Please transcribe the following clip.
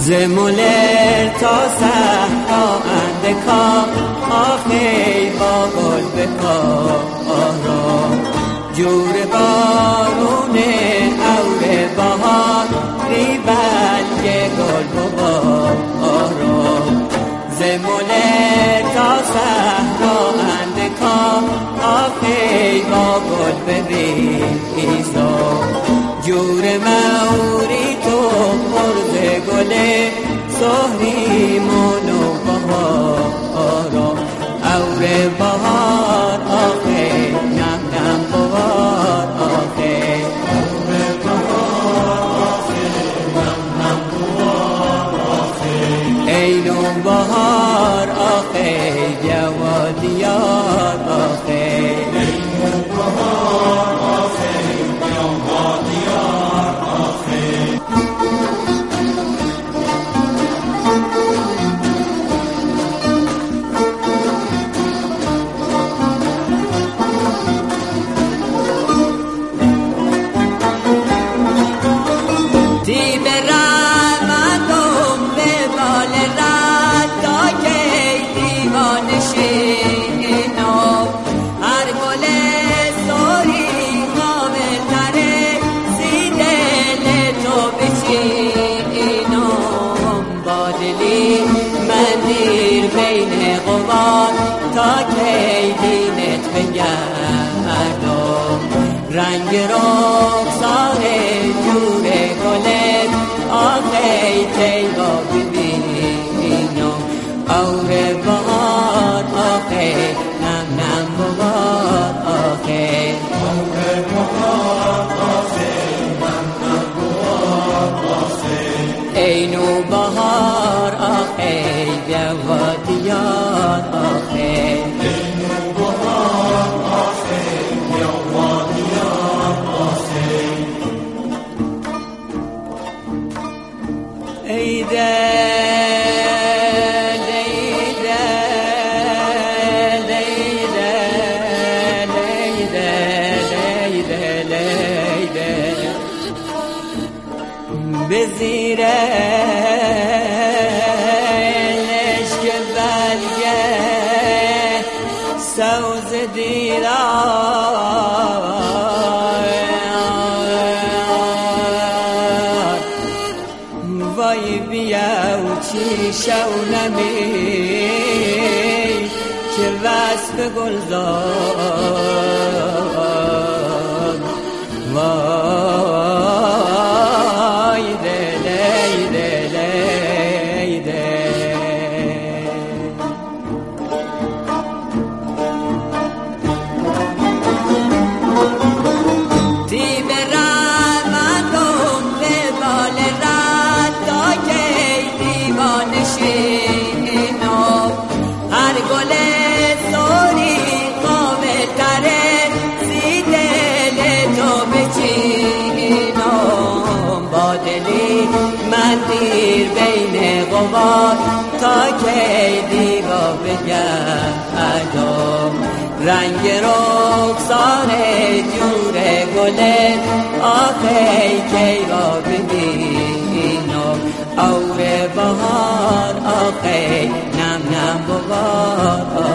زمولر تا صحرا اندکا آخی با گل بکارا جور بارون اور بهار ریبنگ گل ببارا زمولر تا صحرا اندکا آخی با گل بریزا جور موری تو مرد گله سهری منو بهارا اور بهار آخه نم نم بهار آخه اور بهار آخه نم نم بهار آخه اینو بهار آخه جوادیار آخه اینو بهار آخه جوادیار آخه تا کی دینت بگردم رنگ رخسار جور گلت آخی کی با ببینم اور بهار آخی نم نم بهار آخی اور بهار آخی نم نم بهار آخی اینو بهار آخی جوادیار آخی اینو بهار آخی جوادیار آخی بزیرش که بلگه سوز دیرار وای بیاو چی شونمی که وصف گلزار وای من دیر بین غبار تا کی دیوا بگردم رنگ رخسار جور گلت آخی کی را ببینم اور بهار آخی نم نم بهار